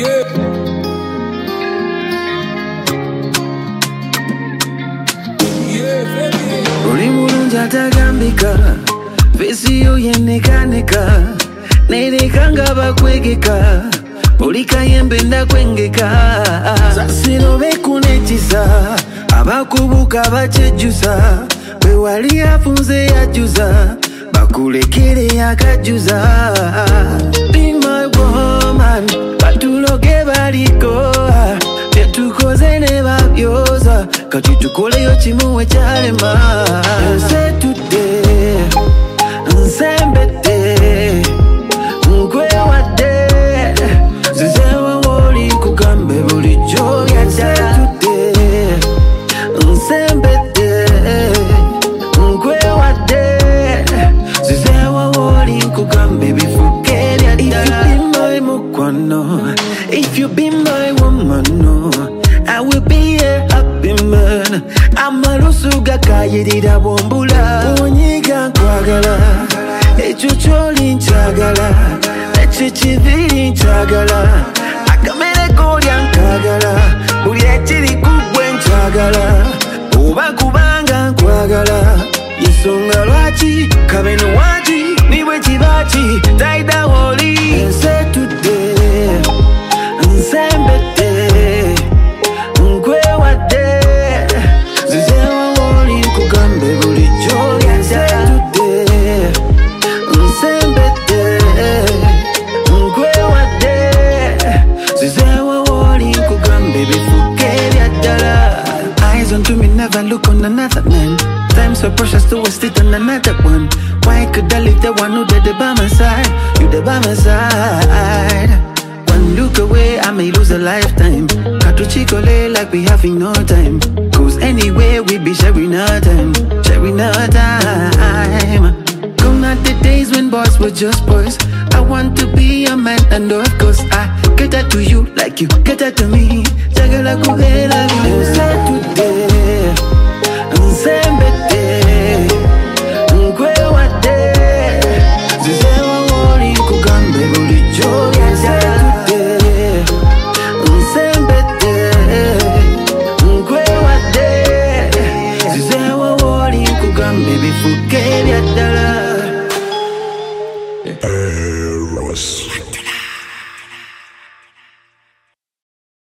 Ulimulunja tagambika Visiyo yenekaneka Nerekanga bakwegeka Olikayembe ndakwengeka Sasino bekunetiza Abakubuka bachejusa Bewali afunze yajuza Bakulekere yakajuza Be my woman Batuloge baliko Tetukoze ne babyoza Kati tukoleyo chimuwe chalema Nse tude Nsembete Nkwe wade Zizewa woli kukambe bulijo Nse tude Nsembete Nkwe wade Zizewa woli kukambe bifuke If you be my mukwano If you be my woman no I will be a happy man Amalusuga kayirira bombula Onyiga nkwagala Echucholi nchagala Echichiviri nchagala Akamere kolya nkagala Buli ekiri kugwe nchagala Oba kubanga nkwagala Yensonga lwaki kabeno waki Niwe kibachi Taida woli Nse tude Nsembete Nkwe wade Zizewa woli kugambe bulijo Nse tude Nsembete Nkwe wade Zizewa woli kugambe bifuke byadala Eyes on to me, never look on another man Time so precious to waste it on another one Why could I leave the one who did it by my side? You did by my side One look away, I may lose a lifetime Katu chikole like we having no time Cause anyway, we be sharing our time Sharing our time Gone are the days when boys were just boys I want to be a man and of course I get that to you like you get that to me Jagala kuhela you say to